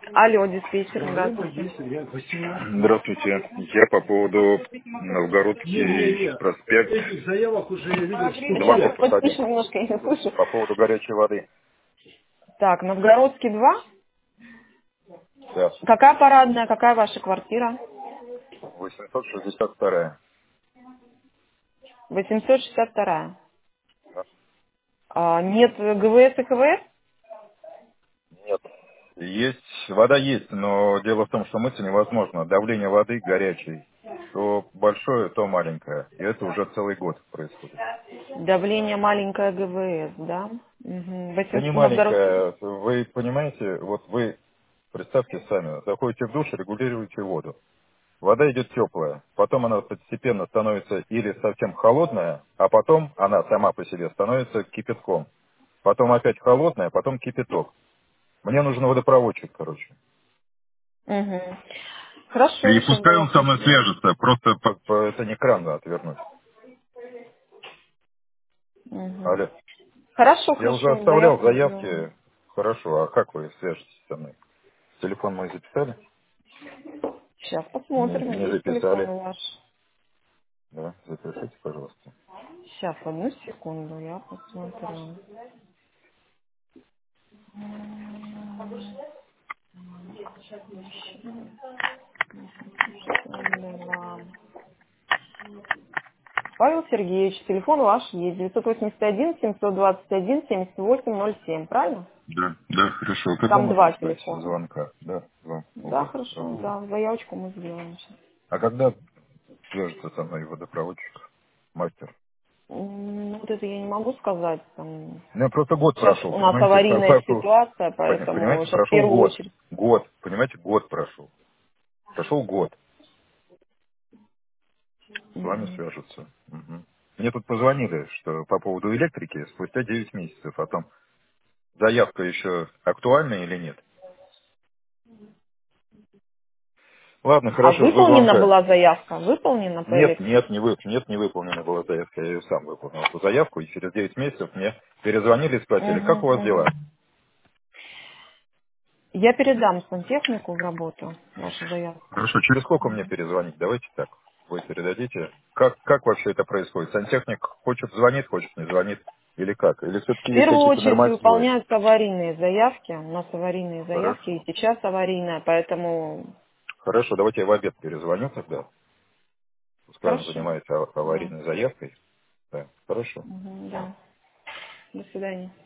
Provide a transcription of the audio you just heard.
Алло, диспетчер, здравствуйте. Здравствуйте. Я по поводу Новгородский проспект, два Сейчас, корпус один. потише немножко, я не слышу. По поводу горячей воды. Так, Новгородский 2. Да. Какая парадная, какая ваша квартира? 862. 862. Да. Нет ГВС и КВС? Нет. Есть, вода есть, но дело в том, что мыться невозможно. Давление воды горячей. То большое, то маленькое. И это уже целый год происходит. Давление маленькое ГВС, да? Угу. Да не Новгородский. маленькое. Вы понимаете, вот вы представьте сами, заходите в душ, регулируете воду. Вода идет теплая, потом она постепенно становится или совсем холодная, а потом она сама по себе становится кипятком. Потом опять холодная, потом кипяток. Мне нужен водопроводчик, короче. Угу. Хорошо, И сейчас пускай он со заявку мной сделаю. свяжется, просто это не кран надо отвернуть. Угу. Алло. Хорошо, Я уже хорошо, оставлял заявку сделаю. заявки. Хорошо, а как вы свяжетесь со мной? Телефон мой записали? Сейчас Не, посмотрим, не есть телефон записали. ваш. Да, запишите, пожалуйста. Сейчас, одну секунду, я посмотрю. Два. Павел Сергеевич, телефон ваш есть. 981-721-7807, правильно? Да, да, хорошо. Когда Там можно два ждать телефона. звонка? Да, два. Да, Оба. хорошо, Разумно. да, заявочку мы сделаем сейчас. А когда свяжется со мной водопроводчик, мастер? Ну, вот это я не могу сказать. Там, Ну, просто год сейчас прошел, у нас понимаете? аварийная ситуация, поэтому Понимаете, сейчас в прошел первую год. очередь. Год, понимаете, год прошел. Прошел год. С вами Мгм. свяжутся. Мгм. Мне тут позвонили, что по поводу электрики спустя 9 месяцев. О том, заявка еще актуальна или нет. Ладно, А хорошо, жду выполнена звонка. была заявка? Выполнена по Нет, электрике? нет, не выполнена была заявка. Я ее сам выполнил, эту заявку, и через 9 месяцев мне перезвонили и спросили, как у Угу, вас дела? угу. Я передам сантехнику в работу вашу заявку. Хорошо, через сколько мне перезвонить? Давайте так. Вы передадите. Как вообще это происходит? Сантехник хочет звонит, хочет не звонит? Или как? Или все-таки В есть первую какие-то очередь нормативы? выполняются аварийные заявки. У нас аварийные заявки, и Хорошо. сейчас аварийная, поэтому Хорошо, давайте я в обед перезвоню тогда. Пускай он хорошо. занимается Да. аварийной заявкой. Да, хорошо. Мгм, да. До свидания.